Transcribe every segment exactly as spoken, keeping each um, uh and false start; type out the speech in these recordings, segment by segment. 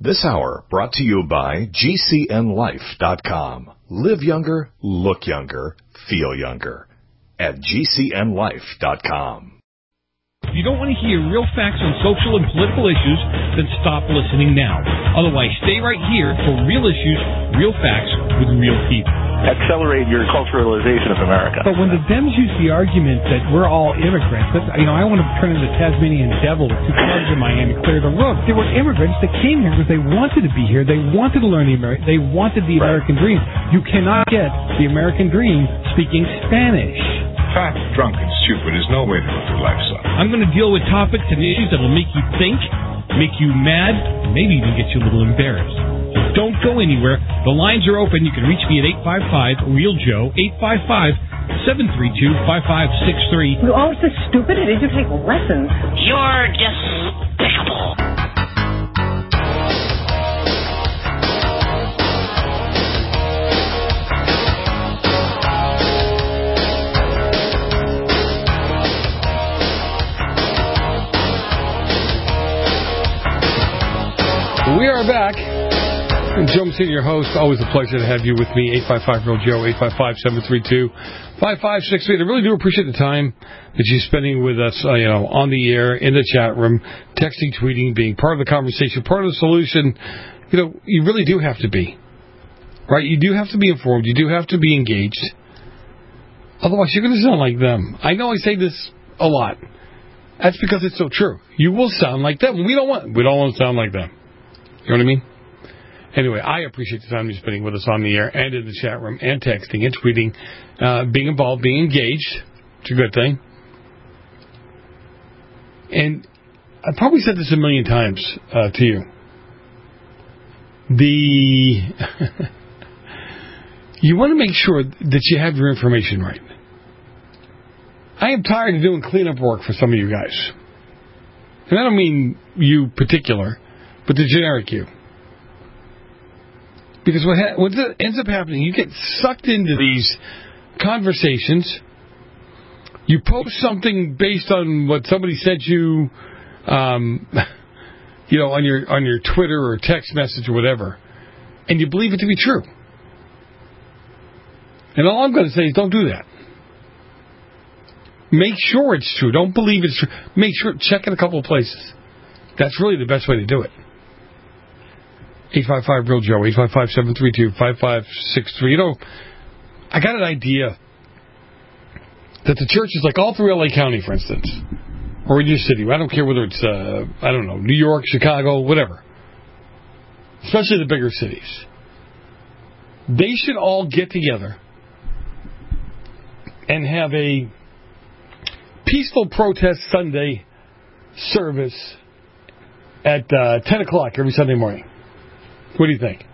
This hour brought to you by G C N life dot com. Live younger, look younger, feel younger. At G C N life dot com. If you don't want to hear real facts on social and political issues, then stop listening now. Otherwise, stay right here for real issues, real facts with real people. Accelerate your culturalization of America. But when the Dems use the argument that we're all immigrants, that's, you know, I want to turn into the Tasmanian devil with two clubs in Miami, clear the road. There were immigrants that came here because they wanted to be here. They wanted to learn the American. They wanted the American dream. You cannot get the American dream speaking Spanish. Fat, drunk, and stupid is no way to live your life, son. I'm going to deal with topics and issues that will make you think, make you mad, maybe even get you a little embarrassed. So don't go anywhere. The lines are open. You can reach me at eight five five, real joe, eight five five, seven three two, five five six three. You're all so stupid. Did you take lessons? You're despicable. We are back. And Joe Messina, your host. Always a pleasure to have you with me. eight five five, real joe, eight five five, seven three two, five five six three. I really do appreciate the time that you're spending with us, uh, you know, on the air, in the chat room, texting, tweeting, being part of the conversation, part of the solution. You know, you really do have to be. Right? You do have to be informed. You do have to be engaged. Otherwise, you're going to sound like them. I know I say this a lot. That's because it's so true. You will sound like them. We don't want, we don't want to sound like them. You know what I mean? Anyway, I appreciate the time you're spending with us on the air and in the chat room and texting and tweeting, uh, being involved, being engaged. It's a good thing. And I probably said this a million times uh, to you. The you want to make sure that you have your information right. I am tired of doing cleanup work for some of you guys. And I don't mean you particular, but the generic you. Because what, ha- what ends up happening, you get sucked into these conversations. You post something based on what somebody sent you, um, you know, on your on your Twitter or text message or whatever, and you believe it to be true. And all I'm going to say is don't do that. Make sure it's true. Don't believe it's true. Make sure, check in a couple of places. That's really the best way to do it. eight five five, real joe, eight five five, seven three two, five five six three. You know, I got an idea that the church is like all through L A County, for instance, or in your city. I don't care whether it's, uh, I don't know, New York, Chicago, whatever. Especially the bigger cities. They should all get together and have a peaceful protest Sunday service at uh, ten o'clock every Sunday morning. What do you think?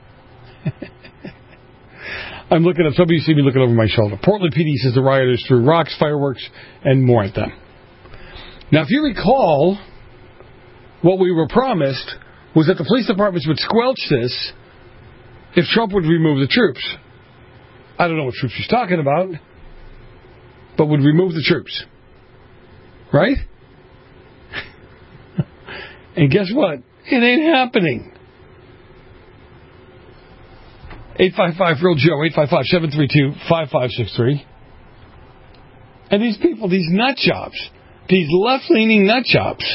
I'm looking up, some of you see me looking over my shoulder. Portland P D says the rioters threw rocks, fireworks, and more at them. Now, if you recall, what we were promised was that the police departments would squelch this if Trump would remove the troops. I don't know what troops he's talking about, but would remove the troops. Right? And guess what? It ain't happening. eight five five, real joe, eight five five, seven three two, five five six three. And these people, these nut jobs, these left-leaning nut jobs,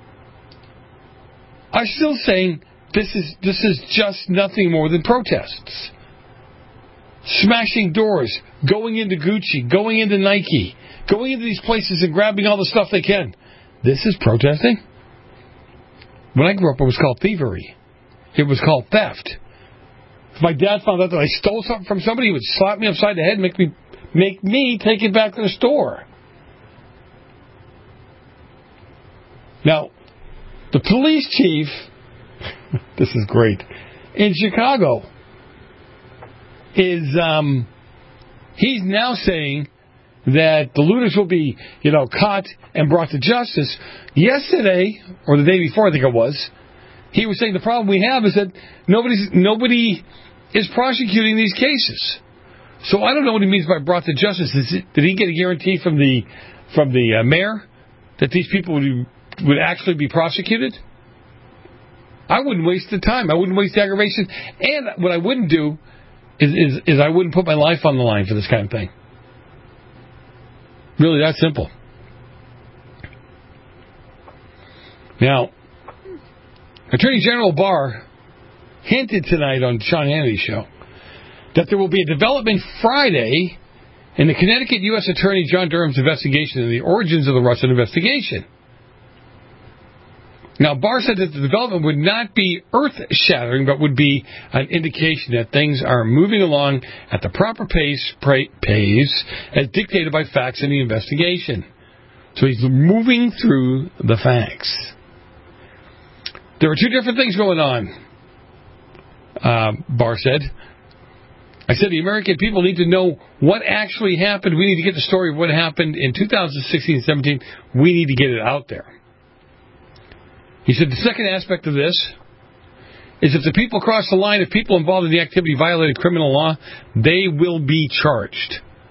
are still saying this is this is just nothing more than protests. Smashing doors, going into Gucci, going into Nike, going into these places and grabbing all the stuff they can. This is protesting? When I grew up, it was called thievery. It was called theft. If my dad found out that I stole something from somebody, he would slap me upside the head and make me, make me take it back to the store. Now, the police chief, this is great, in Chicago, is, um, he's now saying that the looters will be, you know, caught and brought to justice. Yesterday, or the day before, I think it was, he was saying the problem we have is that nobody's, nobody is prosecuting these cases. So I don't know what he means by brought to justice. Is it, did he get a guarantee from the from the uh, mayor that these people would, would actually be prosecuted? I wouldn't waste the time. I wouldn't waste the aggravation. And what I wouldn't do is, is, is I wouldn't put my life on the line for this kind of thing. Really that simple. Now, Attorney General Barr hinted tonight on Sean Hannity's show that there will be a development Friday in the Connecticut U S Attorney John Durham's investigation into the origins of the Russian investigation. Now, Barr said that the development would not be earth-shattering, but would be an indication that things are moving along at the proper pace, pace as dictated by facts in the investigation. So he's moving through the facts. There are two different things going on, uh, Barr said. I said the American people need to know what actually happened. We need to get the story of what happened in two thousand sixteen and seventeen. We need to get it out there. He said the second aspect of this is if the people cross the line, if people involved in the activity violated criminal law, they will be charged.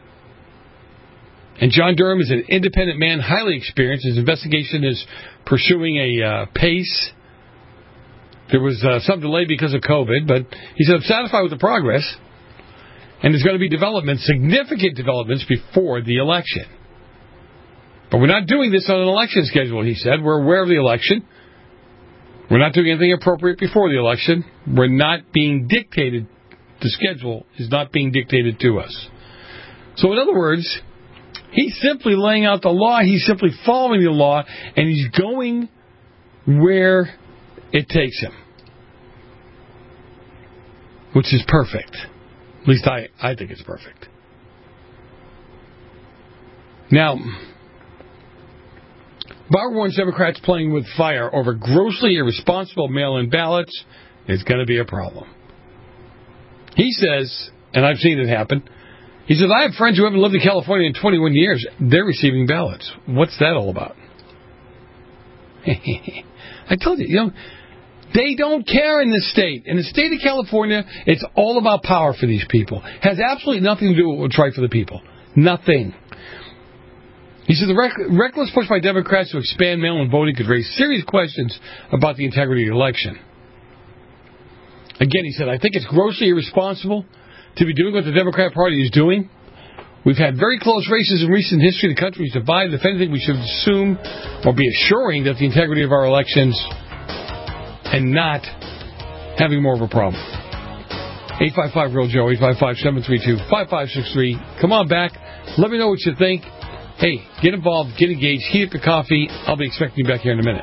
And John Durham is an independent man, highly experienced. His investigation is pursuing a uh, pace. There was uh, some delay because of COVID, but he said, I'm satisfied with the progress, and there's going to be developments, significant developments, before the election. But we're not doing this on an election schedule, he said. We're aware of the election. We're not doing anything appropriate before the election. We're not being dictated. The schedule is not being dictated to us. So, in other words, he's simply laying out the law. He's simply following the law, and he's going where it takes him, which is perfect. At least I, I think it's perfect. Now, Barr warns Democrats playing with fire over grossly irresponsible mail-in ballots is going to be a problem. He says, and I've seen it happen, he says, I have friends who haven't lived in California in twenty-one years. They're receiving ballots. What's that all about? I told you, you know, they don't care in this state. In the state of California, it's all about power for these people. It has absolutely nothing to do with what's right for the people. Nothing. He said the rec- reckless push by Democrats to expand mail-in voting could raise serious questions about the integrity of the election. Again, he said, I think it's grossly irresponsible to be doing what the Democrat Party is doing. We've had very close races in recent history. The country is divided. If anything, we should assume or be assuring that the integrity of our elections and not having more of a problem. eight five five real Joe, eight five five, seven three two, five five six three. Come on back. Let me know what you think. Hey, get involved, get engaged, heat up your coffee. I'll be expecting you back here in a minute.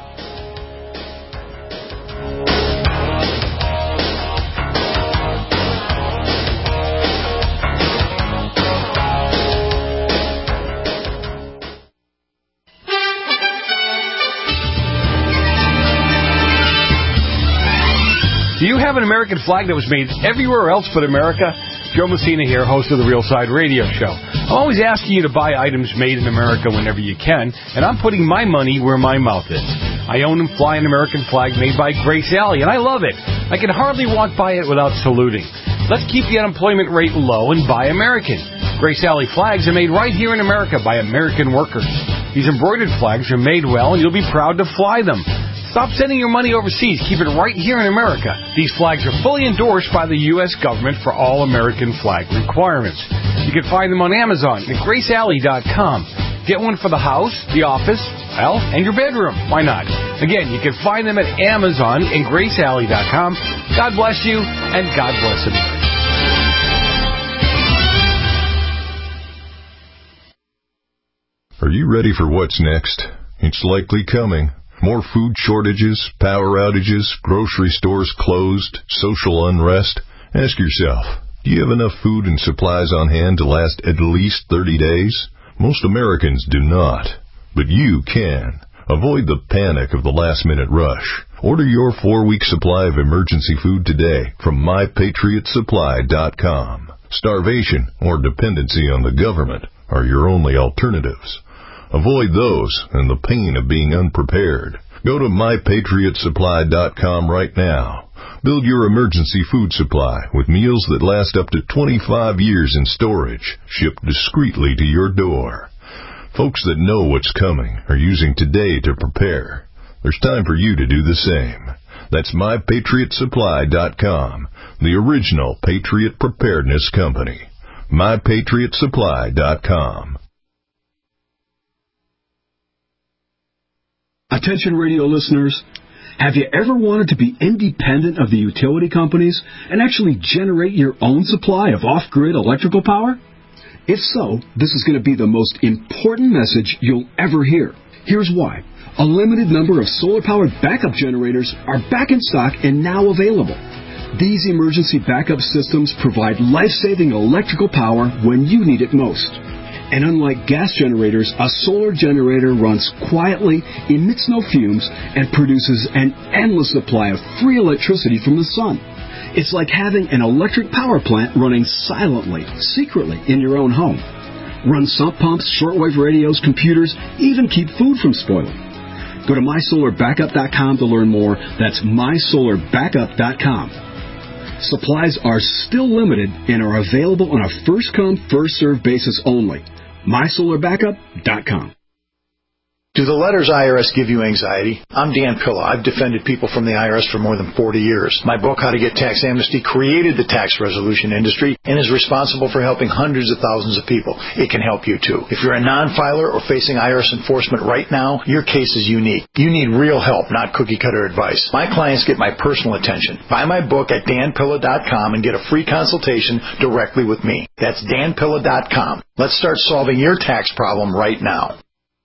Do you have an American flag that was made everywhere else but America? Joe Messina here, host of the Real Side Radio Show. I'm always asking you to buy items made in America whenever you can, and I'm putting my money where my mouth is. I own and fly an American flag made by Grace Alley, and I love it. I can hardly walk by it without saluting. Let's keep the unemployment rate low and buy American. Grace Alley flags are made right here in America by American workers. These embroidered flags are made well, and you'll be proud to fly them. Stop sending your money overseas. Keep it right here in America. These flags are fully endorsed by the U S government for all American flag requirements. You can find them on Amazon at grace alley dot com. Get one for the house, the office, well, and your bedroom. Why not? Again, you can find them at Amazon and grace alley dot com. God bless you, and God bless America. Are you ready for what's next? It's likely coming. More food shortages, power outages, grocery stores closed, social unrest. Ask yourself, do you have enough food and supplies on hand to last at least thirty days? Most Americans do not, but you can. Avoid the panic of the last-minute rush. Order your four-week supply of emergency food today from my patriot supply dot com. Starvation or dependency on the government are your only alternatives. Avoid those and the pain of being unprepared. Go to my patriot supply dot com right now. Build your emergency food supply with meals that last up to twenty-five years in storage, shipped discreetly to your door. Folks that know what's coming are using today to prepare. There's time for you to do the same. That's my patriot supply dot com, the original Patriot Preparedness Company. my patriot supply dot com. Attention radio listeners, have you ever wanted to be independent of the utility companies and actually generate your own supply of off-grid electrical power? If so, this is going to be the most important message you'll ever hear. Here's why. A limited number of solar-powered backup generators are back in stock and now available. These emergency backup systems provide life-saving electrical power when you need it most. And unlike gas generators, a solar generator runs quietly, emits no fumes, and produces an endless supply of free electricity from the sun. It's like having an electric power plant running silently, secretly in your own home. Run sump pumps, shortwave radios, computers, even keep food from spoiling. Go to my solar backup dot com to learn more. That's my solar backup dot com. Supplies are still limited and are available on a first-come, first-served basis only. my solar backup dot com. Do the letters I R S give you anxiety? I'm Dan Pilla. I've defended people from the I R S for more than forty years. My book, How to Get Tax Amnesty, created the tax resolution industry and is responsible for helping hundreds of thousands of people. It can help you, too. If you're a non-filer or facing I R S enforcement right now, your case is unique. You need real help, not cookie-cutter advice. My clients get my personal attention. Buy my book at dan pilla dot com and get a free consultation directly with me. That's dan pilla dot com. Let's start solving your tax problem right now.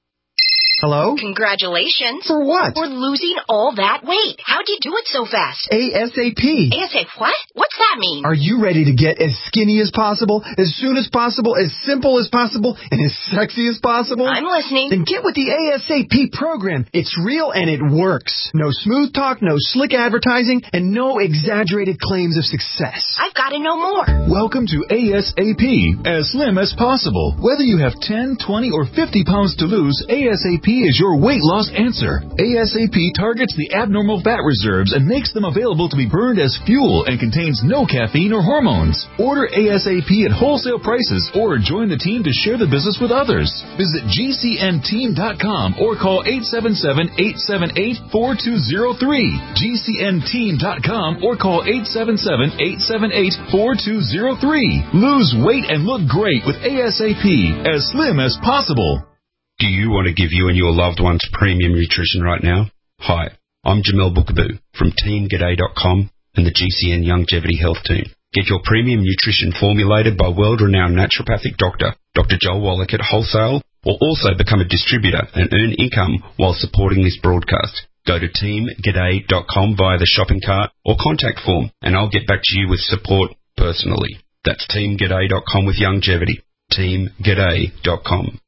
Hello? Congratulations. For what? For losing all that weight. How'd you do it so fast? ASAP. ASAP what? What's that mean? Are you ready to get as skinny as possible, as soon as possible, as simple as possible, and as sexy as possible? I'm listening. Then get with the ASAP program. It's real and it works. No smooth talk, no slick advertising, and no exaggerated claims of success. I've got to know more. Welcome to ASAP, as slim as possible. Whether you have ten, twenty, or fifty pounds to lose, ASAP is your weight loss answer. ASAP targets the abnormal fat reserves and makes them available to be burned as fuel and contains no caffeine or hormones. Order ASAP at wholesale prices or join the team to share the business with others. Visit G C N team dot com or call eight seven seven, eight seven eight, four two zero three. G C N team dot com or call eight seven seven, eight seven eight, four two zero three. Lose weight and look great with ASAP, as slim as possible. Do you want to give you and your loved ones premium nutrition right now? Hi, I'm Jamel Bookaboo from team g'day dot com and the G C N Longevity Health Team. Get your premium nutrition formulated by world-renowned naturopathic doctor, Doctor Joel Wallach at wholesale, or also become a distributor and earn income while supporting this broadcast. Go to team g'day dot com via the shopping cart or contact form, and I'll get back to you with support personally. That's team g'day dot com with longevity. team g'day dot com.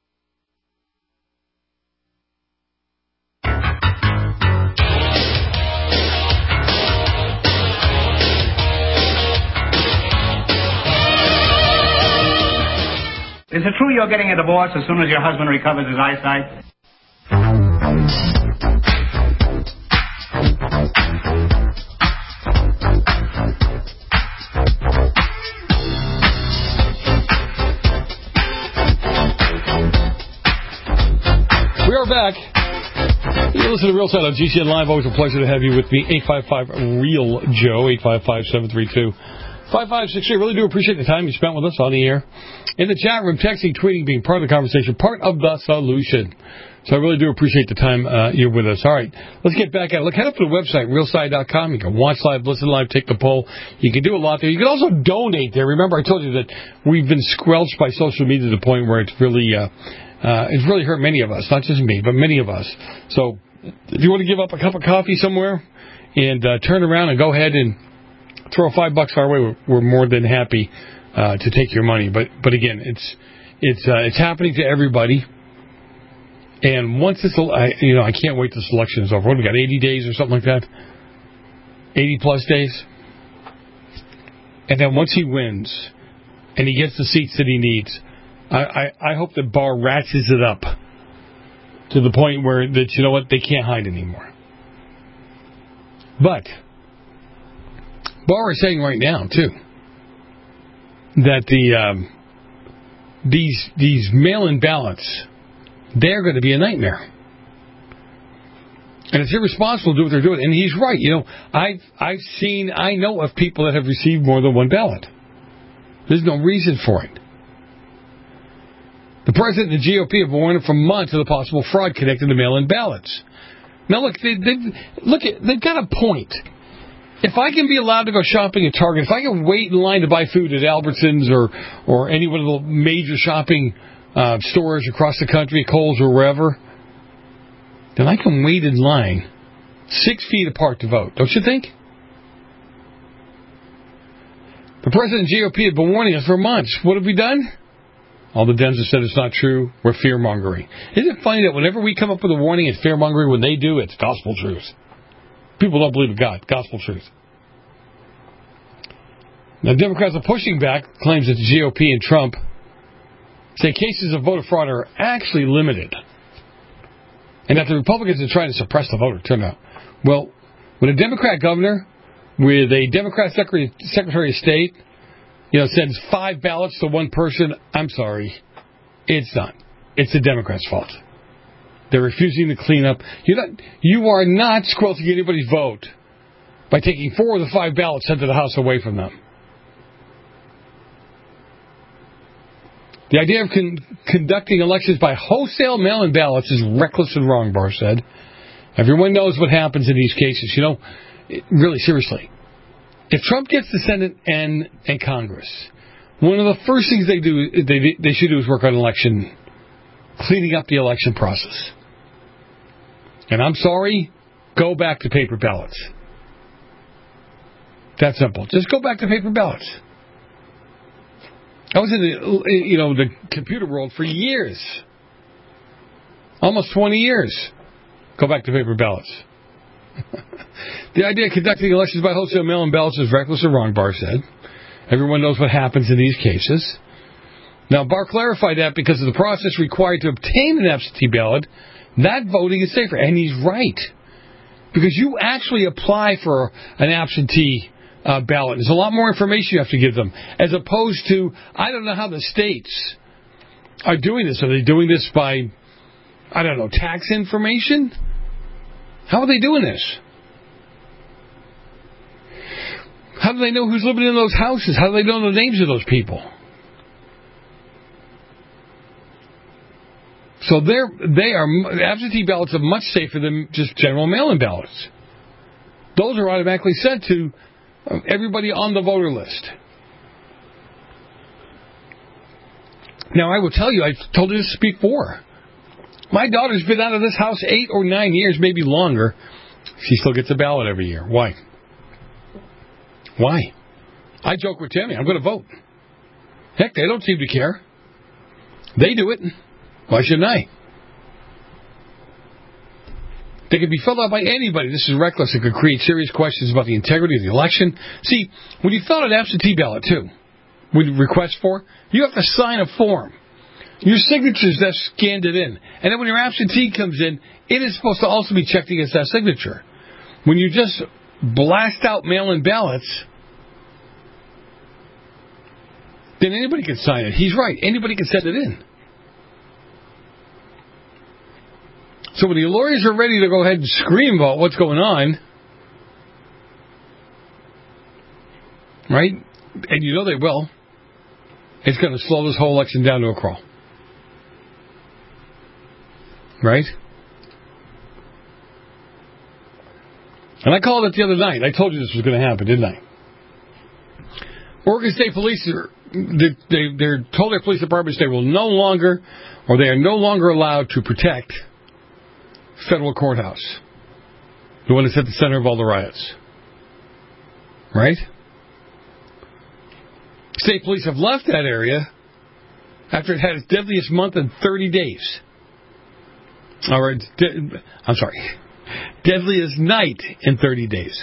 Is it true you're getting a divorce as soon as your husband recovers his eyesight? We are back. You listen to Real Side on G C N Live. Always a pleasure to have you with me. eight five five, REAL Joe, eight five five, seven three two, five five six three. Really do appreciate the time you spent with us on the air. In the chat room, texting, tweeting, being part of the conversation, part of the solution. So I really do appreciate the time uh, you're with us. All right, let's get back at it. Look, head up to the website, real side dot com. You can watch live, listen live, take the poll. You can do a lot there. You can also donate there. Remember, I told you that we've been squelched by social media to the point where it's really, uh, uh, it's really hurt many of us, not just me, but many of us. So if you want to give up a cup of coffee somewhere and uh, turn around and go ahead and throw five bucks our way, we're, we're more than happy uh, to take your money. But but again, it's it's uh, it's happening to everybody. And once it's, I, you know, I can't wait till this election is over. What, we got eighty days or something like that? eighty plus days? And then once he wins and he gets the seats that he needs, I, I, I hope that Barr ratchets it up to the point where, that you know what, they can't hide anymore. But Barr is saying right now, too, that the um, these these mail-in ballots, they're going to be a nightmare. And it's irresponsible to do what they're doing. And he's right. You know, I've, I've seen, I know of people that have received more than one ballot. There's no reason for it. The president and the G O P have warned for months of the possible fraud connected to mail-in ballots. Now, look, they, they, look at, they've got a point. If I can be allowed to go shopping at Target, if I can wait in line to buy food at Albertsons or, or any one of the major shopping uh, stores across the country, Kohl's or wherever, then I can wait in line six feet apart to vote. Don't you think? The president and G O P have been warning us for months. What have we done? All the Dems have said it's not true. We're fear-mongering. Isn't it funny that whenever we come up with a warning, it's fear-mongering? When they do, it's gospel truth. People don't believe in God. Gospel truth. Now, Democrats are pushing back claims that the G O P and Trump say cases of voter fraud are actually limited, and that the Republicans are trying to suppress the voter turnout. Well, when a Democrat governor with a Democrat Secretary, Secretary of State, you know, sends five ballots to one person, I'm sorry, it's not. It's the Democrats' fault. They're refusing to clean up. You're not, you are not squelching anybody's vote by taking four of the five ballots sent to the House away from them. The idea of con- conducting elections by wholesale mail-in ballots is reckless and wrong, Barr said. Everyone knows what happens in these cases. You know, really, seriously. If Trump gets the Senate and, and Congress, one of the first things they do they they should do is work on election, cleaning up the election process. And I'm sorry, go back to paper ballots. That simple. Just go back to paper ballots. I was in the you know the computer world for years, almost twenty years. Go back to paper ballots. The idea of conducting elections by wholesale mail-in ballots is reckless or wrong, Barr said. Everyone knows what happens in these cases. Now, Barr clarified that because of the process required to obtain an absentee ballot, that voting is safer. And he's right. Because you actually apply for an absentee uh, ballot. There's a lot more information you have to give them. As opposed to, I don't know how the states are doing this. Are they doing this by, I don't know, tax information? How are they doing this? How do they know who's living in those houses? How do they know the names of those people? So they're, they are, absentee ballots are much safer than just general mail-in ballots. Those are automatically sent to everybody on the voter list. Now, I will tell you, I've told you this before. My daughter's been out of this house eight or nine years, maybe longer. She still gets a ballot every year. Why? Why? I joke with Tammy, I'm going to vote. Heck, they don't seem to care. They do it. Why shouldn't I? They can be filled out by anybody. This is reckless. It could create serious questions about the integrity of the election. See, when you fill out an absentee ballot, too, with request for, you have to sign a form. Your signature's that's scanned it in. And then when your absentee comes in, it is supposed to also be checked against that signature. When you just blast out mail-in ballots, then anybody can sign it. He's right. Anybody can send it in. So when the lawyers are ready to go ahead and scream about what's going on, right, and you know they will, it's going to slow this whole election down to a crawl. Right? And I called it the other night. I told you this was going to happen, didn't I? Oregon State Police, are, they, they, they're told their police departments they will no longer, or they are no longer allowed to protect federal courthouse, the one that's at the center of all the riots. Right? State police have left that area after it had its deadliest month in thirty days. All right, de- I'm sorry, deadliest night in thirty days.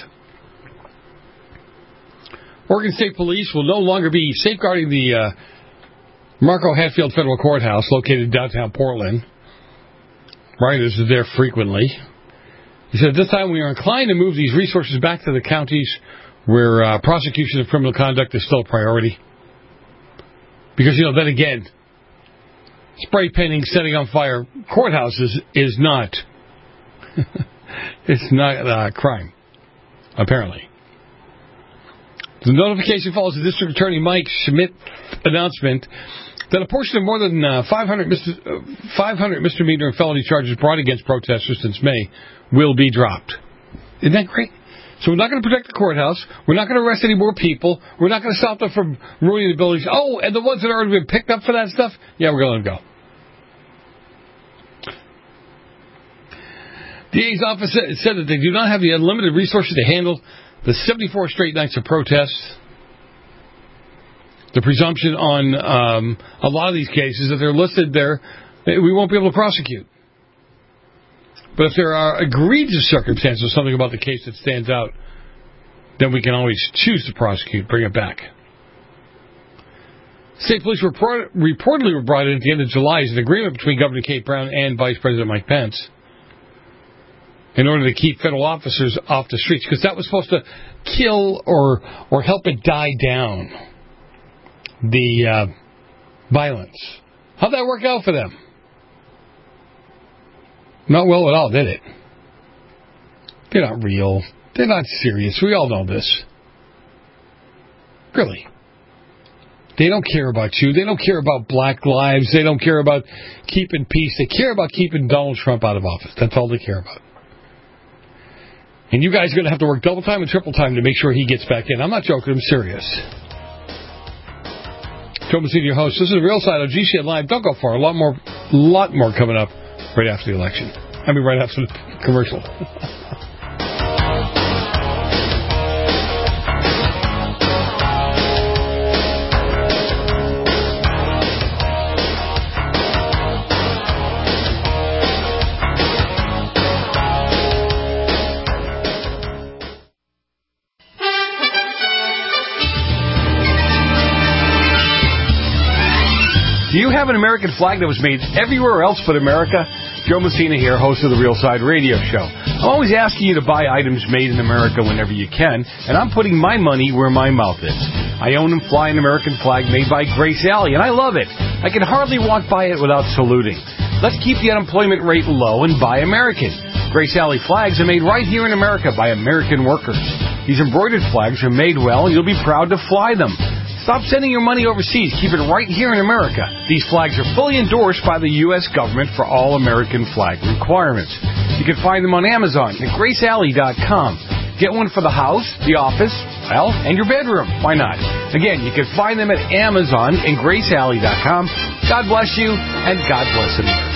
Oregon State Police will no longer be safeguarding the uh, Marco Hatfield Federal Courthouse located in downtown Portland. Rioters are there frequently. He said, at this time we are inclined to move these resources back to the counties where uh, prosecution of criminal conduct is still a priority. Because, you know, then again, spray painting, setting on fire courthouses is not It's not a uh, crime, apparently. The notification follows the District Attorney Mike Schmidt announcement that a portion of more than uh, five hundred, mis- uh, five hundred misdemeanor and felony charges brought against protesters since May will be dropped. Isn't that great? So we're not going to protect the courthouse. We're not going to arrest any more people. We're not going to stop them from ruining the buildings. Oh, and the ones that have already been picked up for that stuff, yeah, we're going to let them go. The D A's office said that they do not have the unlimited resources to handle the seventy-four straight nights of protests. The presumption on um, a lot of these cases that they're listed there, we won't be able to prosecute. But if there are egregious circumstances, something about the case that stands out, then we can always choose to prosecute, bring it back. State police report, reportedly were brought in at the end of July as an agreement between Governor Kate Brown and Vice President Mike Pence in order to keep federal officers off the streets, because that was supposed to kill or or help it die down, the uh, violence. How'd that work out for them? Not well at all, did it? They're not real. They're not serious. We all know this. Really. They don't care about you. They don't care about black lives. They don't care about keeping peace. They care about keeping Donald Trump out of office. That's all they care about. And you guys are going to have to work double time and triple time to make sure he gets back in. I'm not joking. I'm serious. Joe Messina, your host. This is Real Side on G C N Live. Don't go far. A lot more, lot more coming up right after the election. I mean, right after the commercial. Do you have an American flag that was made everywhere else but America? Joe Messina here, host of the Real Side Radio Show. I'm always asking you to buy items made in America whenever you can, and I'm putting my money where my mouth is. I own and fly an American flag made by Grace Alley, and I love it. I can hardly walk by it without saluting. Let's keep the unemployment rate low and buy American. Grace Alley flags are made right here in America by American workers. These embroidered flags are made well, and you'll be proud to fly them. Stop sending your money overseas. Keep it right here in America. These flags are fully endorsed by the U S government for all American flag requirements. You can find them on Amazon at grace alley dot com. Get one for the house, the office, well, and your bedroom. Why not? Again, you can find them at Amazon and grace alley dot com. God bless you, and God bless America.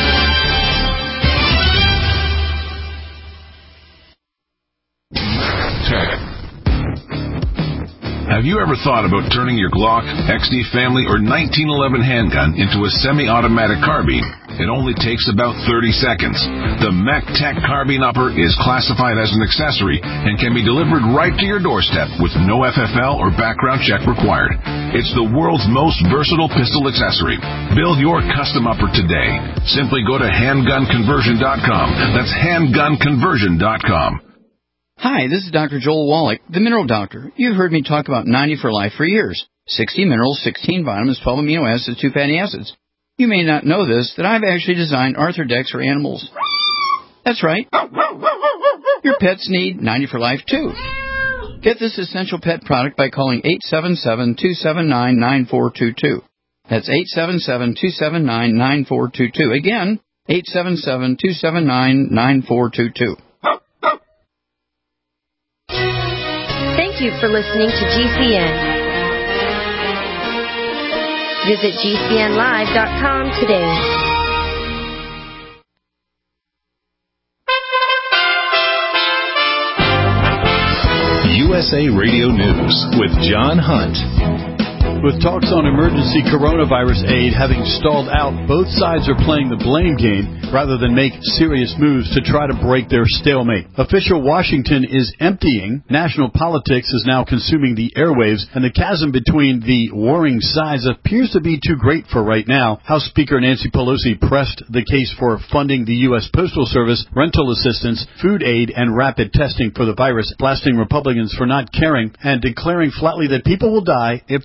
Have you ever thought about turning your Glock, X D Family, or nineteen eleven handgun into a semi-automatic carbine? It only takes about thirty seconds. The Mech Tech Carbine Upper is classified as an accessory and can be delivered right to your doorstep with no F F L or background check required. It's the world's most versatile pistol accessory. Build your custom upper today. Simply go to handgun conversion dot com. That's handgun conversion dot com. Hi, this is Doctor Joel Wallach, the Mineral Doctor. You've heard me talk about ninety for Life for years. sixty minerals, sixteen vitamins, twelve amino acids, two fatty acids. You may not know this, that I've actually designed Arthrodex for animals. That's right. Your pets need ninety for Life, too. Get this essential pet product by calling eight seven seven, two seven nine, nine four two two. That's eight seven seven, two seven nine, nine four two two. Again, eight seven seven, two seven nine, nine four two two. Thank you for listening to G C N. Visit G C N live dot com today. U S A Radio News with John Hunt. With talks on emergency coronavirus aid having stalled out, both sides are playing the blame game rather than make serious moves to try to break their stalemate. Official Washington is emptying. National politics is now consuming the airwaves, and the chasm between the warring sides appears to be too great for right now. House Speaker Nancy Pelosi pressed the case for funding the U S Postal Service, rental assistance, food aid, and rapid testing for the virus, blasting Republicans for not caring and declaring flatly that people will die if the delay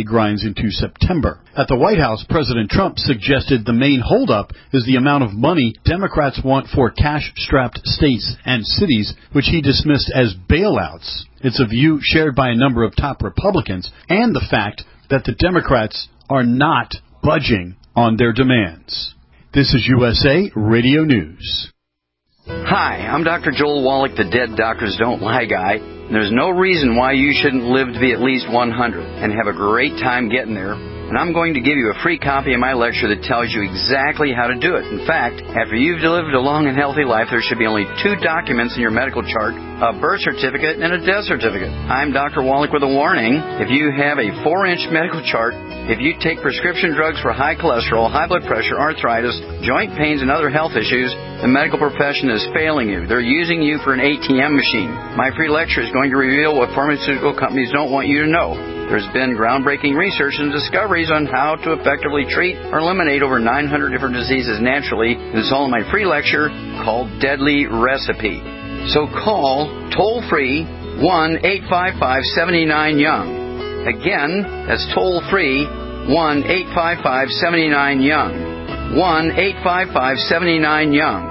holiday grinds into September. At the White House, President Trump suggested the main holdup is the amount of money Democrats want for cash-strapped states and cities, which he dismissed as bailouts. It's a view shared by a number of top Republicans, and the fact that the Democrats are not budging on their demands. This is U S A Radio News. Hi, I'm Doctor Joel Wallach, the Dead Doctors Don't Lie guy. There's no reason why you shouldn't live to be at least one hundred and have a great time getting there. And I'm going to give you a free copy of my lecture that tells you exactly how to do it. In fact, after you've lived a long and healthy life, there should be only two documents in your medical chart, a birth certificate and a death certificate. I'm Doctor Wallach with a warning. If you have a four-inch medical chart, if you take prescription drugs for high cholesterol, high blood pressure, arthritis, joint pains, and other health issues, the medical profession is failing you. They're using you for an A T M machine. My free lecture is going to reveal what pharmaceutical companies don't want you to know. There's been groundbreaking research and discoveries on how to effectively treat or eliminate over nine hundred different diseases naturally. And it's all in my free lecture called Deadly Recipe. So call toll-free one eight five five, seven nine, young. Again, that's toll-free one eight five five, seven nine, young. one eight five five, seven nine, young.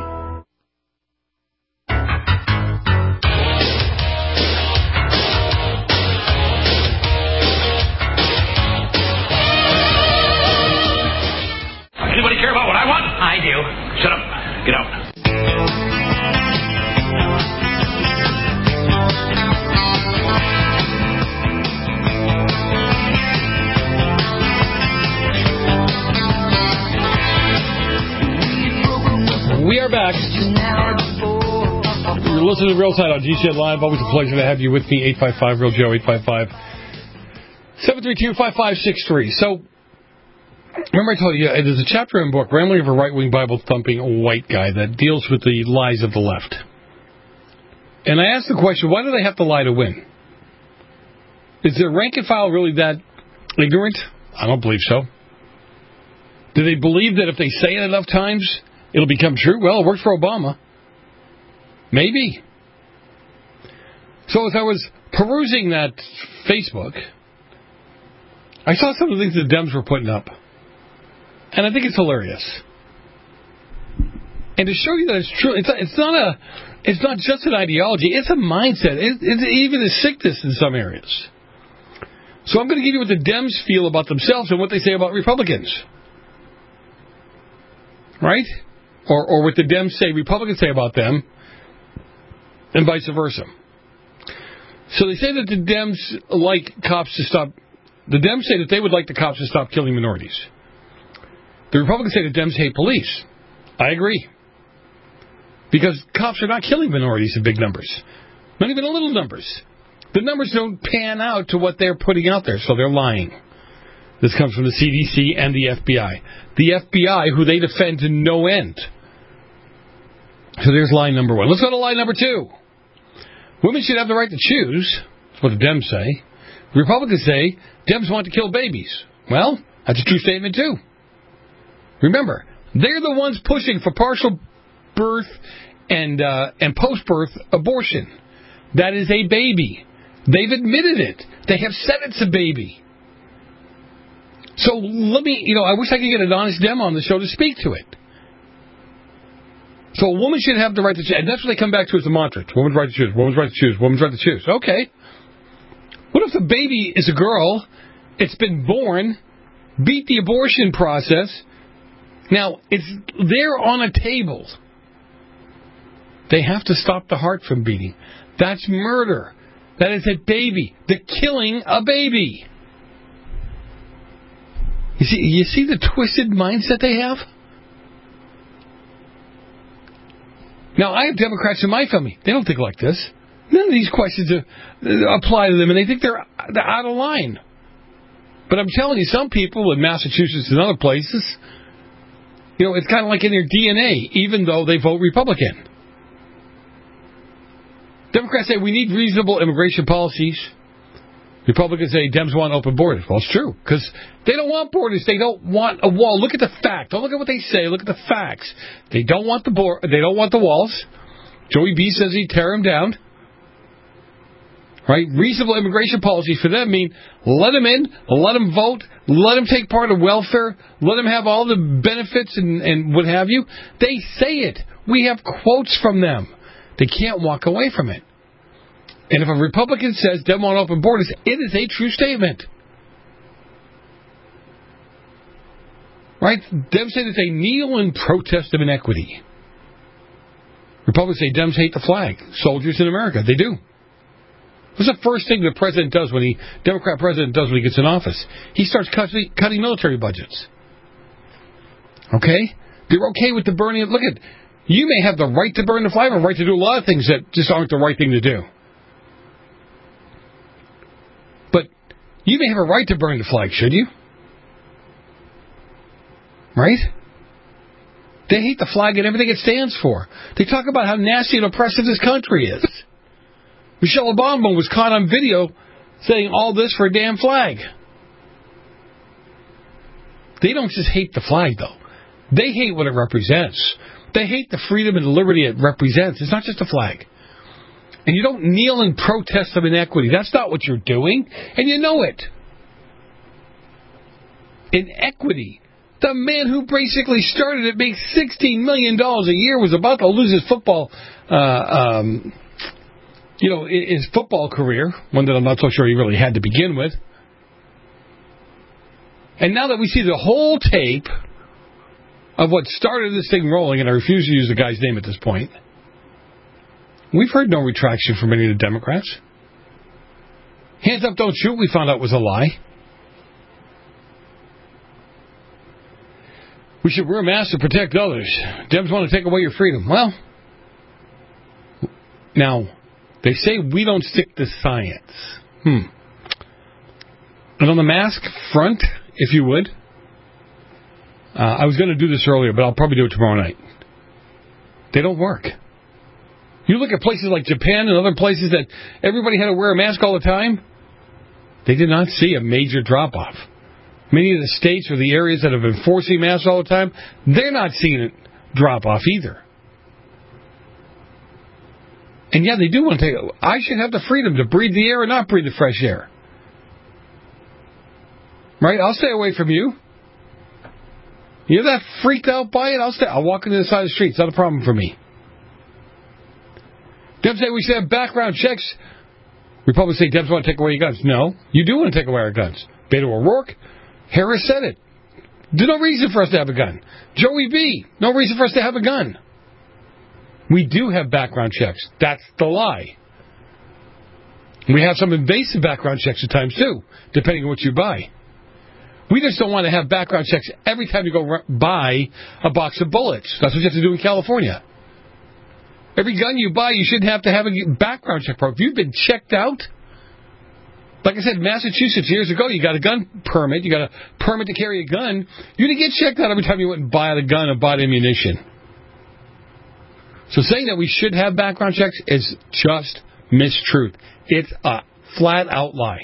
Anybody care about what I want? I do. Shut up. Get out. We are back. You're listening to Real Side on G C N Live. Always a pleasure to have you with me. eight five five, Real Joe, eight five five, seven three two, five five six three. So, remember I told you, there's a chapter in the book, Rambling of a Right-Wing Bible-Thumping White Guy, that deals with the lies of the left. And I asked the question, why do they have to lie to win? Is their rank and file really that ignorant? I don't believe so. Do they believe that if they say it enough times, it'll become true? Well, it worked for Obama. Maybe. So as I was perusing that Facebook, I saw some of the things the Dems were putting up. And I think it's hilarious. And to show you that it's true, it's, it's not a, it's not just an ideology, it's a mindset. It, it's even a sickness in some areas. So I'm going to give you what the Dems feel about themselves and what they say about Republicans. Right? Or, or what the Dems say Republicans say about them, and vice versa. So they say that the Dems like cops to stop. The Dems say that they would like the cops to stop killing minorities. The Republicans say the Dems hate police. I agree. Because cops are not killing minorities in big numbers. Not even in little numbers. The numbers don't pan out to what they're putting out there, so they're lying. This comes from the C D C and the F B I. The F B I, who they defend to no end. So there's line number one. Let's go to line number two. Women should have the right to choose. That's what the Dems say. Republicans say Dems want to kill babies. Well, that's a true statement, too. Remember, they're the ones pushing for partial birth and uh, and post-birth abortion. That is a baby. They've admitted it. They have said it's a baby. So let me, you know, I wish I could get an honest Dem on the show to speak to it. So a woman should have the right to choose. And that's what they come back to as a mantra. Woman's right to choose. Woman's right to choose. Woman's right to choose. Okay. What if the baby is a girl, it's been born, beat the abortion process, now it's there on a table. They have to stop the heart from beating. That's murder. That is a baby. They're killing a baby. You see, you see the twisted mindset they have? Now, I have Democrats in my family. They don't think like this. None of these questions are, apply to them, and they think they're, they're out of line. But I'm telling you, some people in Massachusetts and other places, you know, it's kind of like in their D N A, even though they vote Republican. Democrats say we need reasonable immigration policies. Republicans say Dems want open borders. Well, it's true, because they don't want borders. They don't want a wall. Look at the fact. Don't look at what they say. Look at the facts. They don't want the board. They don't want the walls. Joey B says he'd tear them down. Right? Reasonable immigration policies for them mean let them in, let them vote, let them take part of welfare, let them have all the benefits and, and what have you. They say it. We have quotes from them. They can't walk away from it. And if a Republican says they want open borders, it is a true statement. Right? Dems say that they kneel in protest of inequity. Republicans say Dems hate the flag. Soldiers in America. They do. What's the first thing the president does when he, Democrat president does when he gets in office? He starts cutting, cutting military budgets. Okay? They're okay with the burning. Look at, you may have the right to burn the flag or right to do a lot of things that just aren't the right thing to do. But you may have a right to burn the flag, should you? Right? They hate the flag and everything it stands for. They talk about how nasty and oppressive this country is. Michelle Obama was caught on video saying all this for a damn flag. They don't just hate the flag, though. They hate what it represents. They hate the freedom and the liberty it represents. It's not just a flag. And you don't kneel in protest of inequity. That's not what you're doing, and you know it. Inequity. The man who basically started it, makes sixteen million dollars a year, was about to lose his football uh, um You know, his football career, one that I'm not so sure he really had to begin with. And now that we see the whole tape of what started this thing rolling, and I refuse to use the guy's name at this point, we've heard no retraction from any of the Democrats. Hands up, don't shoot, we found out was a lie. We should wear masks to protect others. Dems want to take away your freedom. Well, now, they say we don't stick to science. Hmm. And on the mask front, if you would, uh, I was going to do this earlier, but I'll probably do it tomorrow night. They don't work. You look at places like Japan and other places that everybody had to wear a mask all the time, they did not see a major drop-off. Many of the states or the areas that have been enforcing masks all the time, they're not seeing it drop off either. And yeah, they do want to take it. I should have the freedom to breathe the air or not breathe the fresh air. Right? I'll stay away from you. You're that freaked out by it? I'll stay. I'll walk into the side of the street. It's not a problem for me. Dems say we should have background checks. Republicans say Dems want to take away your guns. No, you do want to take away our guns. Beto O'Rourke, Harris said it. There's no reason for us to have a gun. Joey B., no reason for us to have a gun. We do have background checks. That's the lie. We have some invasive background checks at times, too, depending on what you buy. We just don't want to have background checks every time you go buy a box of bullets. That's what you have to do in California. Every gun you buy, you shouldn't have to have a background check program. If you've been checked out, like I said, Massachusetts years ago, you got a gun permit, you got a permit to carry a gun. You didn't get checked out every time you went and bought a gun or bought ammunition. So saying that we should have background checks is just mistruth. It's a flat-out lie.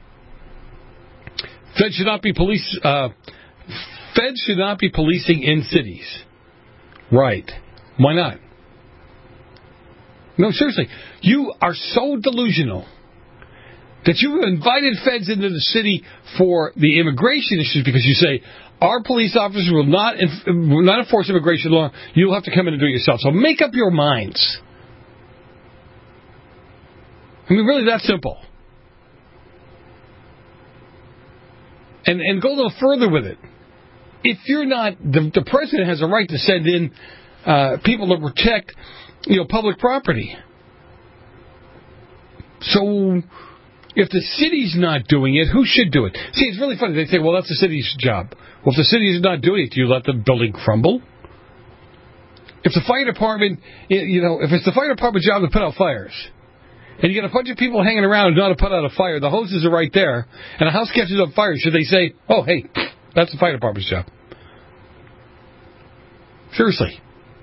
Feds should not be police. Uh, Feds should not be policing in cities. Right? Why not? No, seriously, you are so delusional that you invited feds into the city for the immigration issues because you say, our police officers will not will not enforce immigration law. You'll have to come in and do it yourself. So make up your minds. I mean, really that simple. And and go a little further with it. If you're not, the, the president has a right to send in uh, people to protect, you know, public property. So if the city's not doing it, who should do it? See, it's really funny. They say, well, that's the city's job. Well, if the city is not doing it, do you let the building crumble? If the fire department, you know, if it's the fire department's job to put out fires, and you got a bunch of people hanging around who know how to put out a fire, the hoses are right there, and a house catches on fire, should they say, oh, hey, that's the fire department's job? Seriously.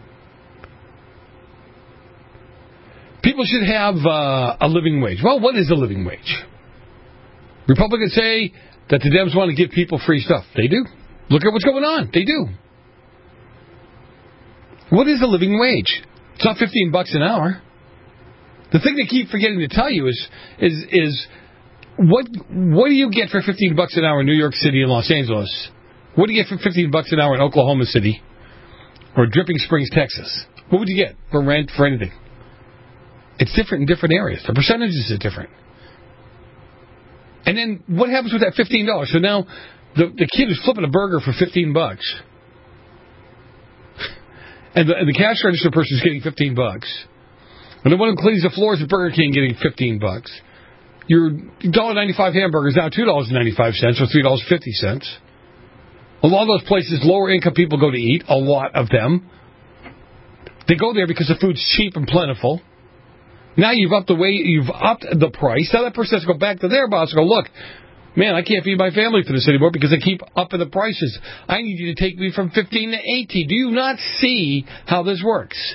People should have uh, a living wage. Well, what is a living wage? Republicans say that the Dems want to give people free stuff. They do. Look at what's going on. They do. What is a living wage? It's not fifteen bucks an hour. The thing they keep forgetting to tell you is is is what what do you get for fifteen bucks an hour in New York City and Los Angeles? What do you get for fifteen bucks an hour in Oklahoma City or Dripping Springs, Texas? What would you get for rent, for anything? It's different in different areas. The percentages are different. And then what happens with that fifteen dollars? So now the the kid is flipping a burger for fifteen bucks. And the, and the cash register person is getting fifteen bucks. And the one who cleans the floors at Burger King getting fifteen bucks. Your one dollar ninety-five hamburger is now two dollars and ninety-five cents or three dollars and fifty cents. A lot of those places, lower income people go to eat. A lot of them. They go there because the food's cheap and plentiful. Now you've upped the way you've upped the price. Now that person has to go back to their boss and go, look, man, I can't feed my family for this anymore because they keep upping the prices. I need you to take me from fifteen to eighteen. Do you not see how this works?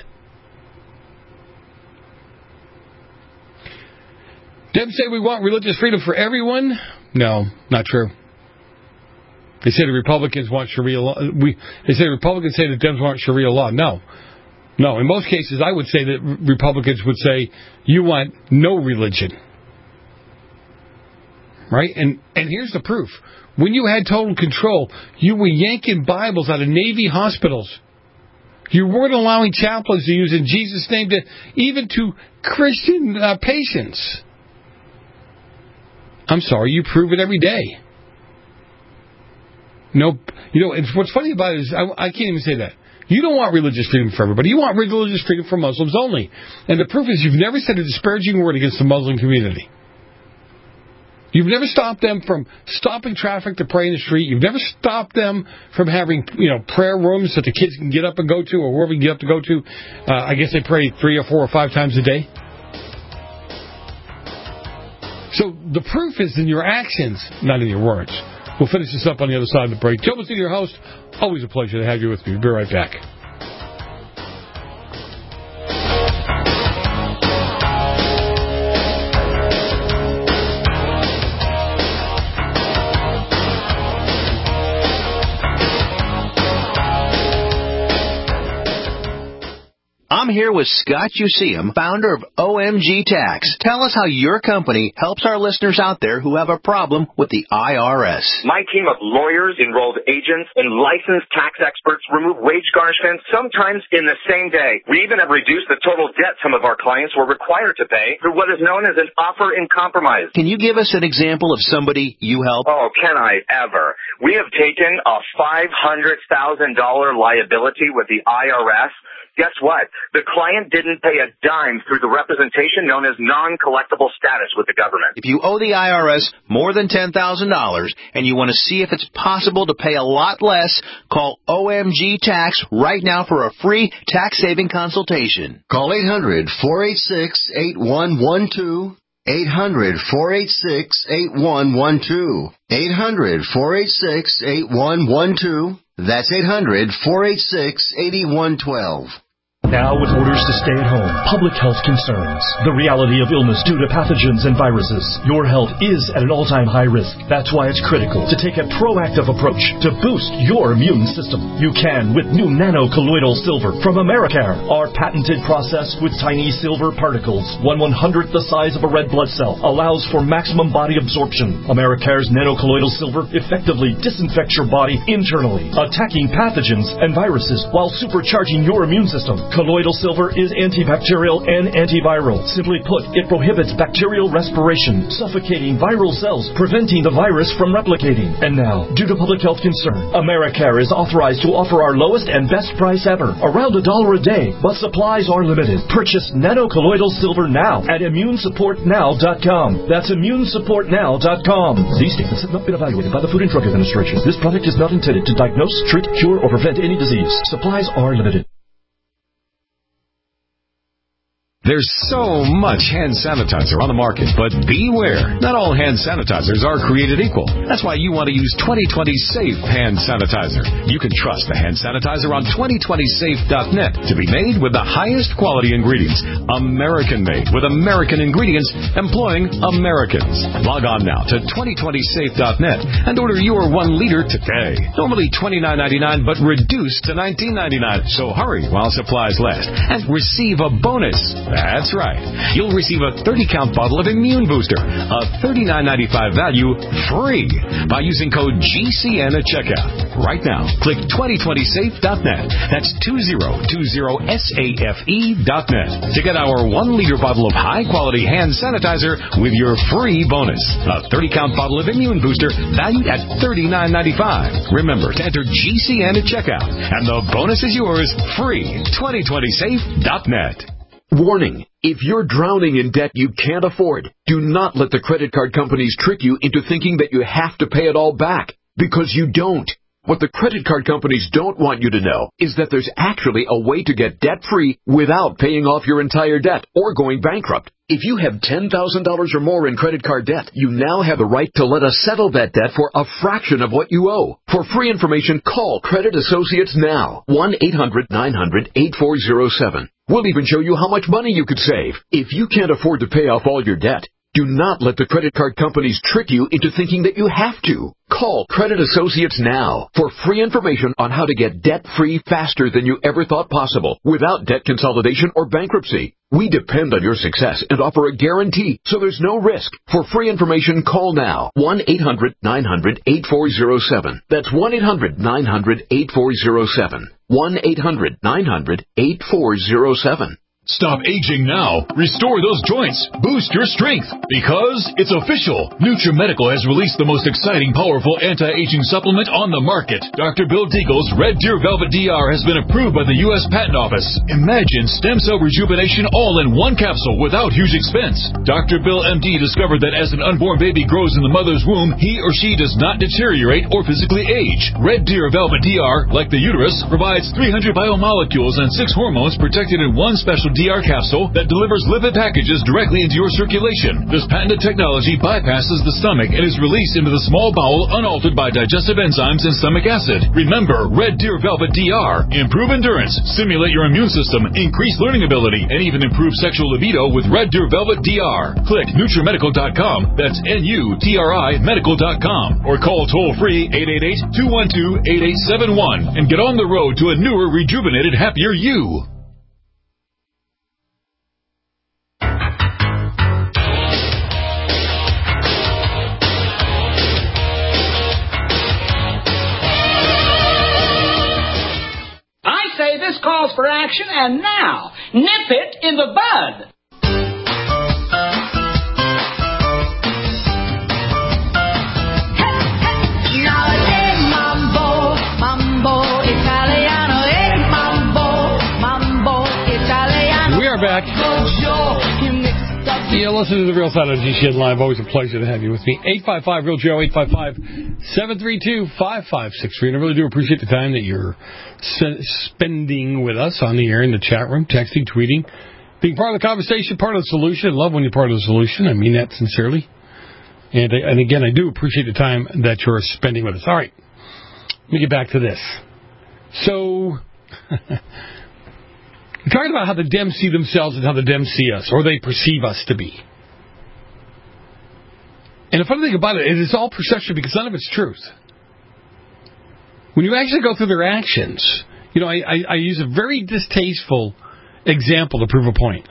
Dem say we want religious freedom for everyone. No, not true. They say the Republicans want Sharia law. We, they say Republicans say the Dems want Sharia law. No. No, in most cases, I would say that Republicans would say, you want no religion. Right? And and here's the proof. When you had total control, you were yanking Bibles out of Navy hospitals. You weren't allowing chaplains to use in Jesus' name, to even to Christian uh, patients. I'm sorry, you prove it every day. No, you know, and what's funny about it is, I, I can't even say that. You don't want religious freedom for everybody. You want religious freedom for Muslims only. And the proof is you've never said a disparaging word against the Muslim community. You've never stopped them from stopping traffic to pray in the street. You've never stopped them from having, you know, prayer rooms that the kids can get up and go to, or wherever you get up to go to. Uh, I guess they pray three or four or five times a day. So the proof is in your actions, not in your words. We'll finish this up on the other side of the break. Joe Messina, your host. Always a pleasure to have you with me. We'll be right back. I'm here with Scott Useum, founder of O M G Tax. Tell us how your company helps our listeners out there who have a problem with the I R S. My team of lawyers, enrolled agents, and licensed tax experts remove wage garnishments sometimes in the same day. We even have reduced the total debt some of our clients were required to pay through what is known as an offer in compromise. Can you give us an example of somebody you help? Oh, can I ever? We have taken a five hundred thousand dollars liability with the I R S. Guess what? The client didn't pay a dime through the representation known as non-collectible status with the government. If you owe the I R S more than ten thousand dollars and you want to see if it's possible to pay a lot less, call O M G Tax right now for a free tax-saving consultation. Call eight hundred, four eight six, eight one one two. eight hundred, four eight six, eight one one two. eight hundred, four eight six, eight one one two. That's eight hundred, four eight six, eight one one two. Now with orders to stay at home, public health concerns, the reality of illness due to pathogens and viruses, your health is at an all-time high risk. That's why it's critical to take a proactive approach to boost your immune system. You can with new nano-colloidal silver from Americare. Our patented process with tiny silver particles, one one hundredth the size of a red blood cell, allows for maximum body absorption. Americare's nano-colloidal silver effectively disinfects your body internally, attacking pathogens and viruses while supercharging your immune system. Colloidal silver is antibacterial and antiviral. Simply put, it prohibits bacterial respiration, suffocating viral cells, preventing the virus from replicating. And now, due to public health concern, Americare is authorized to offer our lowest and best price ever, around a dollar a day, but supplies are limited. Purchase nano-colloidal silver now at immune support now dot com. That's immune support now dot com. These statements have not been evaluated by the Food and Drug Administration. This product is not intended to diagnose, treat, cure, or prevent any disease. Supplies are limited. There's so much hand sanitizer on the market, but beware. Not all hand sanitizers are created equal. That's why you want to use twenty twenty Safe Hand Sanitizer. You can trust the hand sanitizer on twenty twenty safe dot net to be made with the highest quality ingredients. American-made with American ingredients employing Americans. Log on now to twenty twenty safe dot net and order your one liter today. Normally twenty-nine ninety-nine, but reduced to nineteen ninety-nine. So hurry while supplies last and receive a bonus. That's right. You'll receive a thirty-count bottle of Immune Booster, a thirty-nine ninety-five value, free by using code G C N at checkout. Right now, click twenty twenty safe dot net. That's two zero two zero safe dot net to get our one-liter bottle of high-quality hand sanitizer with your free bonus. A thirty-count bottle of Immune Booster valued at thirty-nine ninety-five. Remember to enter G C N at checkout, and the bonus is yours free. twenty twenty safe dot net. Warning. If you're drowning in debt you can't afford, do not let the credit card companies trick you into thinking that you have to pay it all back, because you don't. What the credit card companies don't want you to know is that there's actually a way to get debt-free without paying off your entire debt or going bankrupt. If you have ten thousand dollars or more in credit card debt, you now have the right to let us settle that debt for a fraction of what you owe. For free information, call Credit Associates now. one eight hundred nine hundred eight four zero seven. We'll even show you how much money you could save. If you can't afford to pay off all your debt, do not let the credit card companies trick you into thinking that you have to. Call Credit Associates now for free information on how to get debt-free faster than you ever thought possible without debt consolidation or bankruptcy. We depend on your success and offer a guarantee, so there's no risk. For free information, call now. one eight hundred nine hundred eight four zero seven. That's one eight hundred nine hundred eight four zero seven. one eight hundred nine hundred eight four zero seven. Stop aging now. Restore those joints. Boost your strength. Because it's official. NutriMedical has released the most exciting, powerful anti-aging supplement on the market. Doctor Bill Deagle's Red Deer Velvet D R has been approved by the U S Patent Office. Imagine stem cell rejuvenation all in one capsule without huge expense. Doctor Bill M D discovered that as an unborn baby grows in the mother's womb, he or she does not deteriorate or physically age. Red Deer Velvet D R, like the uterus, provides three hundred biomolecules and six hormones protected in one special D R capsule that delivers lipid packages directly into your circulation. This patented technology bypasses the stomach and is released into the small bowel unaltered by digestive enzymes and stomach acid. Remember, Red Deer Velvet D R. Improve endurance, stimulate your immune system, increase learning ability, and even improve sexual libido with Red Deer Velvet D R. Click NutriMedical dot com, that's N U T R I medical dot com, or call toll-free eight eight eight, two one two, eight eight seven one and get on the road to a newer, rejuvenated, happier you. This calls for action, and now, nip it in the bud. We are back. Yeah, listen to the Real Side on G C N Live. Always a pleasure to have you with me. eight five five Real Joe, eight five five, seven three two, five five six three. And I really do appreciate the time that you're spending with us on the air, in the chat room, texting, tweeting, being part of the conversation, part of the solution. I love when you're part of the solution. I mean that sincerely. And, and again, I do appreciate the time that you're spending with us. All right, let me get back to this. So... We're talking about how the Dems see themselves and how the Dems see us, or they perceive us to be. And the funny thing about it is it's all perception because none of it's truth. When you actually go through their actions, you know, I, I, I use a very distasteful example to prove a point.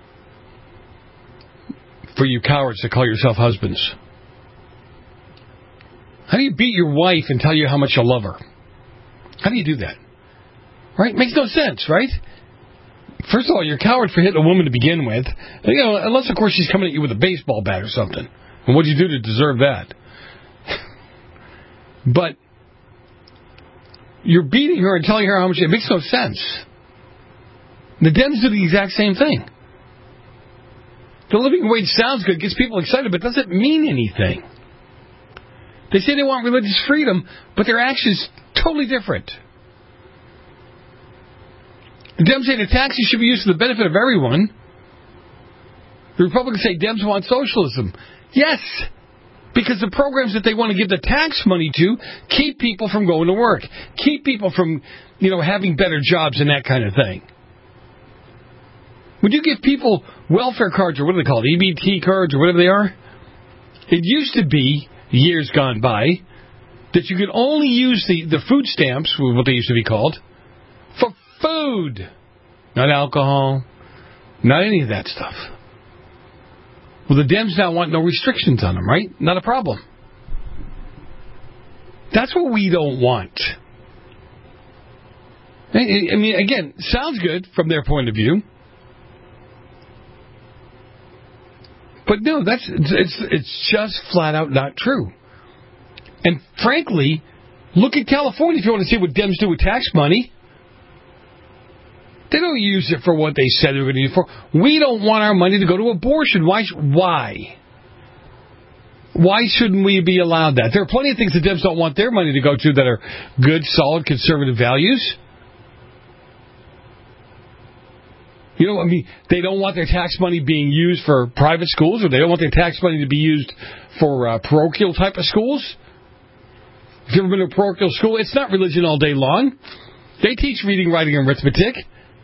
For you cowards that call yourself husbands. How do you beat your wife and tell you how much you love her? How do you do that? Right? Makes no sense, right? First of all, you're a coward for hitting a woman to begin with. You know, unless, of course, she's coming at you with a baseball bat or something. And what do you do to deserve that? But you're beating her and telling her how much... It makes no sense. The Dems do the exact same thing. The living wage sounds good, gets people excited, but doesn't mean anything. They say they want religious freedom, but their actions totally different. The Dems say the taxes should be used for the benefit of everyone. The Republicans say Dems want socialism. Yes, because the programs that they want to give the tax money to keep people from going to work, keep people from, you know, having better jobs and that kind of thing. When you give people welfare cards, or what do they call it, E B T cards, or whatever they are, it used to be, years gone by, that you could only use the, the food stamps, what they used to be called, for food, not alcohol, Not any of that stuff. Well, the Dems now want no restrictions on them, right? Not a problem. That's what we don't want. I mean, again, sounds good from their point of view. But no, that's it's it's just flat out not true. And frankly, look at California if you want to see what Dems do with tax money. They don't use it for what they said they were going to use it for. We don't want our money to go to abortion. Why? Why? Why shouldn't we be allowed that? There are plenty of things the Dems don't want their money to go to that are good, solid, conservative values. You know, I mean, they don't want their tax money being used for private schools, or they don't want their tax money to be used for uh, parochial type of schools. If you've ever been to a parochial school, it's not religion all day long. They teach reading, writing, and arithmetic.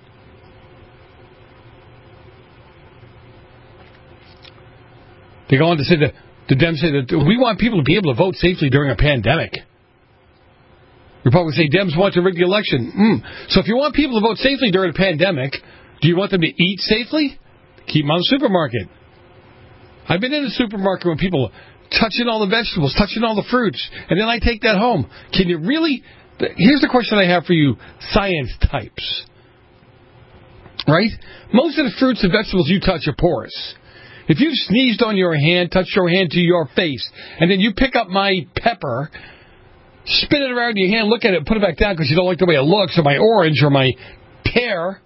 They go on to say that the Dems say that we want people to be able to vote safely during a pandemic. Republicans say Dems want to rig the election. Mm. So if you want people to vote safely during a pandemic, do you want them to eat safely? Keep them out of the supermarket. I've been in the supermarket when people touching all the vegetables, touching all the fruits, and then I take that home. Can you really? Here's the question I have for you, science types. Right? Most of the fruits and vegetables you touch are porous. If you've sneezed on your hand, touched your hand to your face, and then you pick up my pepper, spin it around in your hand, look at it, put it back down because you don't like the way it looks, or my orange, or my pear,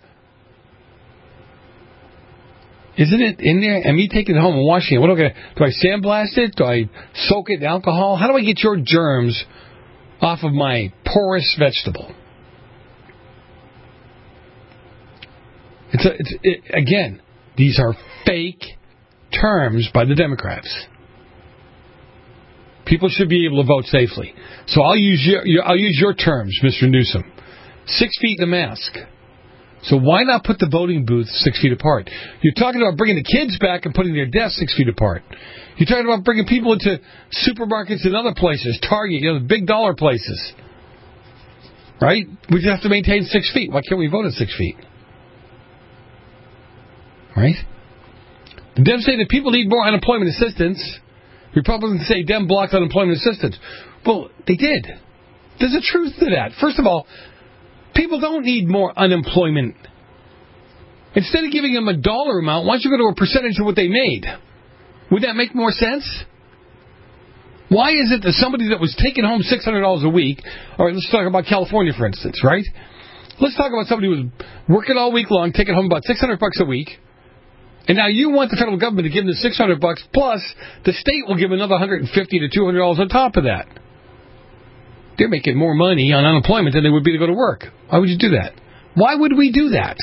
isn't it in there? And me taking it home and washing it, what do I do? I sandblast it? Do I soak it in alcohol? How do I get your germs off of my porous vegetable? It's, a, it's it, again, these are fake terms by the Democrats. People should be able to vote safely. So I'll use your, your I'll use your terms, Mister Newsom. Six feet in a mask. So why not put the voting booth six feet apart? You're talking about bringing the kids back and putting their desks six feet apart. You're talking about bringing people into supermarkets and other places, Target, you know, the big dollar places. Right? We just have to maintain six feet. Why can't we vote at six feet? Right? The Dems say that people need more unemployment assistance. Republicans say Dem blocked unemployment assistance. Well, they did. There's a truth to that. First of all, people don't need more unemployment. Instead of giving them a dollar amount, why don't you go to a percentage of what they made? Would that make more sense? Why is it that somebody that was taking home six hundred dollars a week, all right, let's talk about California, for instance, right? Let's talk about somebody who was working all week long, taking home about six hundred bucks a week, and now you want the federal government to give them the six hundred bucks, plus the state will give another one hundred fifty to two hundred dollars on top of that. They're making more money on unemployment than they would be to go to work. Why would you do that? Why would we do that?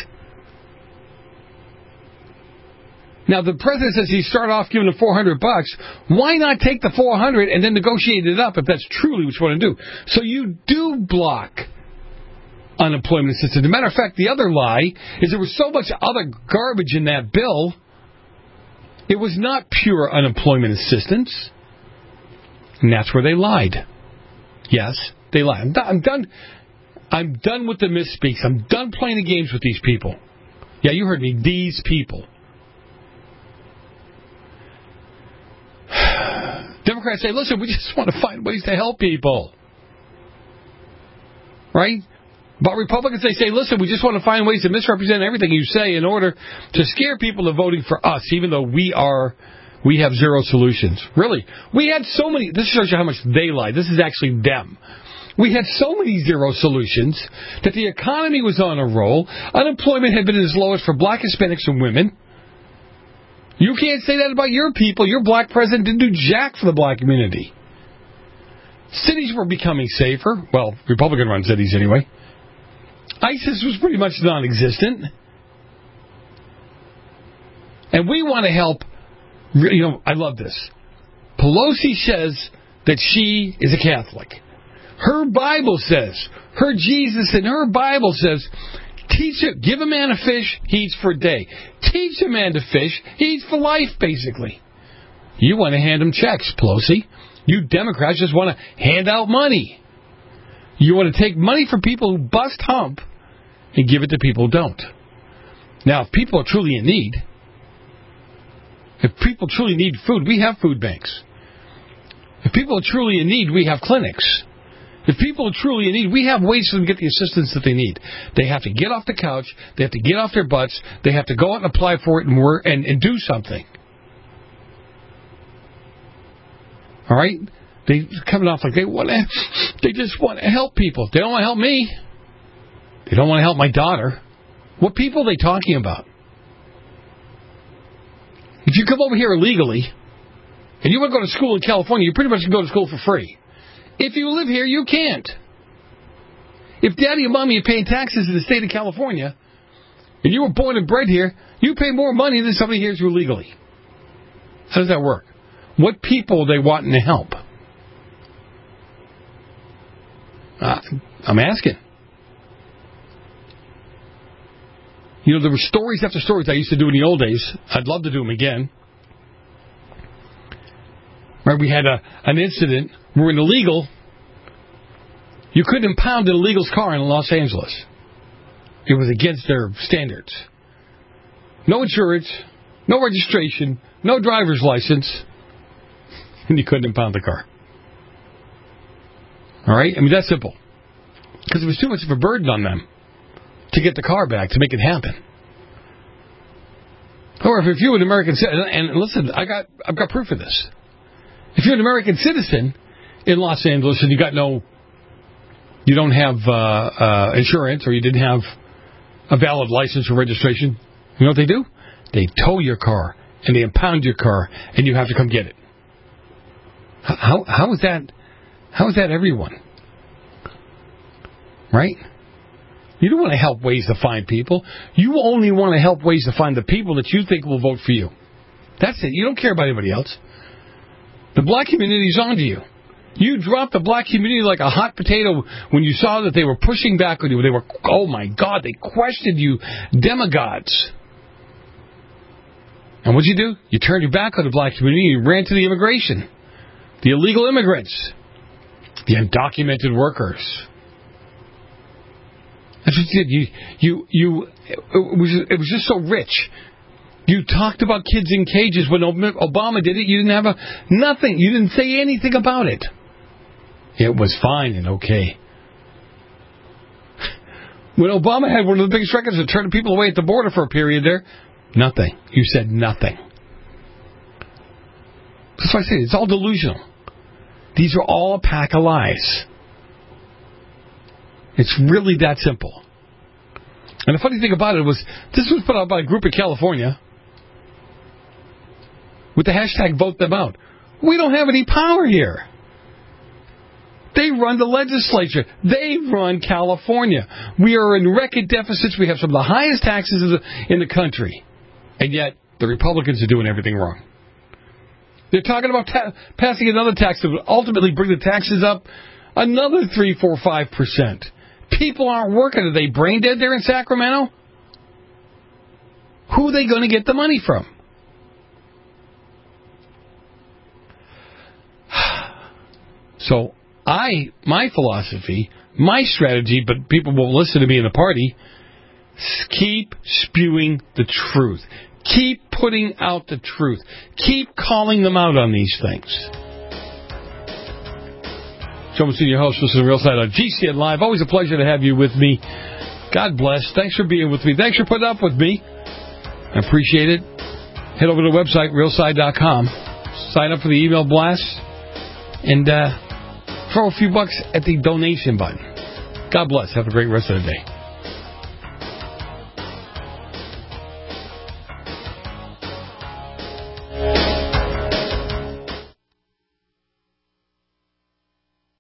Now, the president says he started off giving them four hundred bucks. Why not take the four hundred and then negotiate it up if that's truly what you want to do? So you do block unemployment assistance. As a matter of fact, the other lie is there was so much other garbage in that bill, it was not pure unemployment assistance. And that's where they lied. Yes, they lied. I'm done. I'm done, I'm done with the misspeaks. I'm done playing the games with these people. Yeah, you heard me. These people. Democrats say, listen, we just want to find ways to help people. Right? But Republicans, they say, listen, we just want to find ways to misrepresent everything you say in order to scare people to voting for us, even though we are, we have zero solutions. Really. We had so many, this shows you how much they lie. This is actually them. We had so many zero solutions that the economy was on a roll. Unemployment had been as low as for black, Hispanics, and women. You can't say that about your people. Your black president didn't do jack for the black community. Cities were becoming safer. Well, Republican-run cities anyway. ISIS was pretty much non-existent. And we want to help. You know, I love this. Pelosi says that she is a Catholic. Her Bible says, her Jesus in her Bible says, teach it, give a man a fish, he eats for a day. Teach a man to fish, he eats for life, basically. You want to hand him checks, Pelosi. You Democrats just want to hand out money. You want to take money from people who bust hump and give it to people who don't. Now, if people are truly in need, if people truly need food, we have food banks. If people are truly in need, we have clinics. If people are truly in need, we have ways for them to get the assistance that they need. They have to get off the couch. They have to get off their butts. They have to go out and apply for it and work and, and do something. All right? They coming off like they want to. They just want to help people. They don't want to help me. They don't want to help my daughter. What people are they talking about? If you come over here illegally and you want to go to school in California, you pretty much can go to school for free. If you live here, you can't. If daddy and mommy are paying taxes in the state of California and you were born and bred here, you pay more money than somebody here who's illegally. How does that work? What people are they wanting to help? Uh, I'm asking. You know, there were stories after stories I used to do in the old days. I'd love to do them again. Right, we had a, an incident where an illegal, you couldn't impound an illegal's car in Los Angeles. It was against their standards. No insurance, no registration, no driver's license, and you couldn't impound the car. All right? I mean, that's simple. Because it was too much of a burden on them to get the car back, to make it happen. Or if you're an American citizen, and listen, I got, I've got proof of this. If you're an American citizen in Los Angeles and you got no, you don't have uh, uh, insurance or you didn't have a valid license or registration, you know what they do? They tow your car and they impound your car and you have to come get it. How how is that? How is that everyone? Right? You don't want to help ways to find people. You only want to help ways to find the people that you think will vote for you. That's it. You don't care about anybody else. The black community is onto you. You dropped the black community like a hot potato when you saw that they were pushing back on you. They were, oh my God, they questioned you, demigods. And what'd you do? You turned your back on the black community and you ran to the immigration. The illegal immigrants. The undocumented workers. That's what you did. You, you, you, it was, it was just so rich. You talked about kids in cages. When Obama did it, you didn't have a, nothing. You didn't say anything about it. It was fine and okay. When Obama had one of the biggest records of turning people away at the border for a period there, nothing. You said nothing. That's why I say it's all delusional. These are all a pack of lies. It's really that simple. And the funny thing about it was, this was put out by a group in California with the hashtag vote them out. We don't have any power here. They run the legislature. They run California. We are in record deficits. We have some of the highest taxes in the, in the country. And yet, the Republicans are doing everything wrong. They're talking about ta- passing another tax that would ultimately bring the taxes up another three, four, five percent. People aren't working. Are they brain dead there in Sacramento? Who are they going to get the money from? So, I, my philosophy, my strategy, but people won't listen to me in the party, keep spewing the truth. Keep putting out the truth. Keep calling them out on these things. Joe Messina, your host, this is Real Side on G C N Live. Always a pleasure to have you with me. God bless. Thanks for being with me. Thanks for putting up with me. I appreciate it. Head over to the website, real side dot com. Sign up for the email blast. And uh, throw a few bucks at the donation button. God bless. Have a great rest of the day.